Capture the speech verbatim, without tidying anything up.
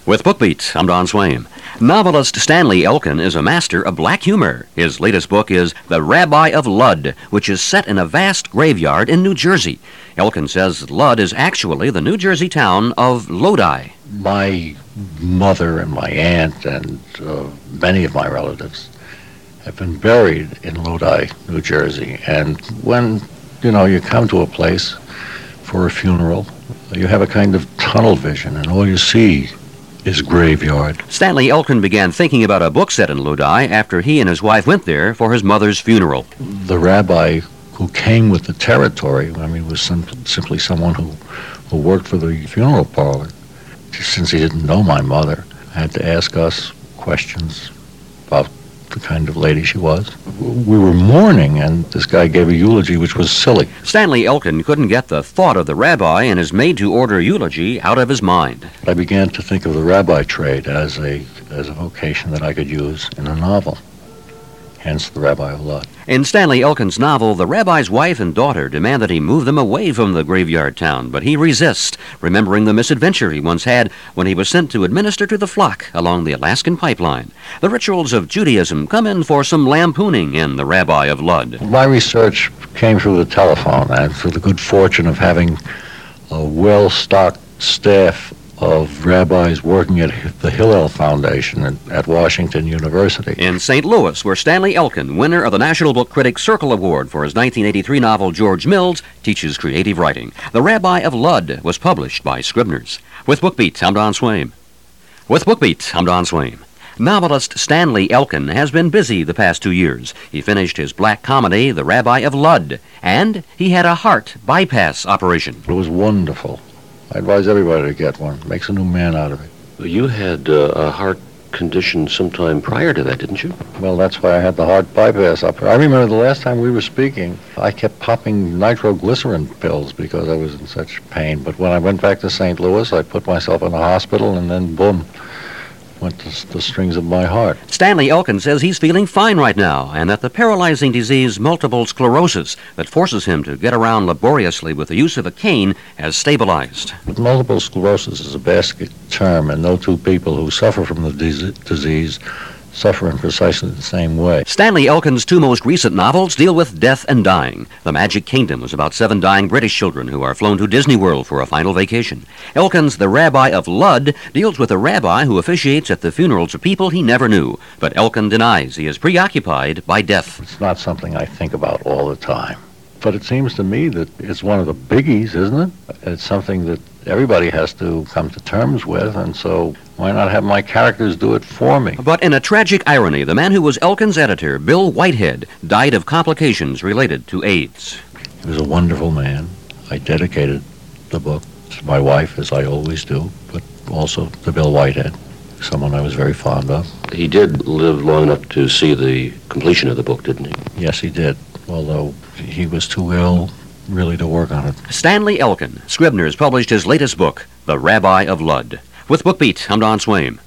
With BookBeat, I'm Don Swaim. Novelist Stanley Elkin is a master of black humor. His latest book is The Rabbi of Ludd, which is set in a vast graveyard in New Jersey. Elkin says Ludd is actually the New Jersey town of Lodi. My mother and my aunt and uh, many of my relatives have been buried in Lodi, New Jersey. And when, you know, you come to a place for a funeral, you have a kind of tunnel vision, and all you see is graveyard. Stanley Elkin began thinking about a book set in Lodi after he and his wife went there for his mother's funeral. The rabbi who came with the territory, I mean, was sim- simply someone who, who worked for the funeral parlor. Since he didn't know my mother, I had to ask us questions about the kind of lady she was. We were mourning, and this guy gave a eulogy which was silly. Stanley Elkin couldn't get the thought of the rabbi and his made-to-order eulogy out of his mind. I began to think of the rabbi trade as a as a vocation that I could use in a novel, hence The Rabbi of Ludd. In Stanley Elkin's novel, the rabbi's wife and daughter demand that he move them away from the graveyard town, but he resists, remembering the misadventure he once had when he was sent to administer to the flock along the Alaskan pipeline. The rituals of Judaism come in for some lampooning in The Rabbi of Ludd. My research came through the telephone and through the good fortune of having a well-stocked staff of rabbis working at the Hillel Foundation at, at Washington University. In Saint Louis, where Stanley Elkin, winner of the National Book Critics Circle Award for his nineteen eighty-three novel George Mills, teaches creative writing. The Rabbi of Ludd was published by Scribner's. With BookBeat, I'm Don Swaim. With BookBeat, I'm Don Swaim. Novelist Stanley Elkin has been busy the past two years. He finished his black comedy, The Rabbi of Ludd, and he had a heart bypass operation. It was wonderful. I advise everybody to get one. It makes a new man out of it. You had uh, a heart condition sometime prior to that, didn't you? Well, that's why I had the heart bypass up. I remember the last time we were speaking, I kept popping nitroglycerin pills because I was in such pain. But when I went back to Saint Louis, I put myself in a hospital, and then boom, went to the strings of my heart. Stanley Elkin says he's feeling fine right now, and that the paralyzing disease multiple sclerosis that forces him to get around laboriously with the use of a cane has stabilized. But multiple sclerosis is a basket term, and no two people who suffer from the dis- disease suffer in precisely the same way. Stanley Elkin's two most recent novels deal with death and dying. The Magic Kingdom was about seven dying British children who are flown to Disney World for a final vacation. Elkin's The Rabbi of Ludd deals with a rabbi who officiates at the funerals of people he never knew, but Elkin denies he is preoccupied by death. It's not something I think about all the time. But it seems to me that it's one of the biggies, isn't it? It's something that everybody has to come to terms with, and so why not have my characters do it for me? But in a tragic irony, the man who was Elkin's editor, Bill Whitehead, died of complications related to AIDS. He was a wonderful man. I dedicated the book to my wife, as I always do, but also to Bill Whitehead, someone I was very fond of. He did live long enough to see the completion of the book, didn't he? Yes, he did, although he was too ill really to work on it. Stanley Elkin, Scribner's published his latest book, The Rabbi of Ludd. With BookBeat, I'm Don Swaim.